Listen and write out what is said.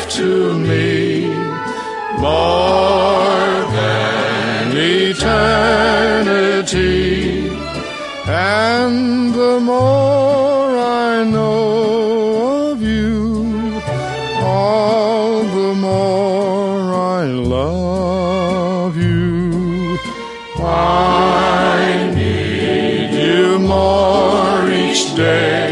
to me, more than eternity. And the more I know of you, all the more I love you. I need you more each day.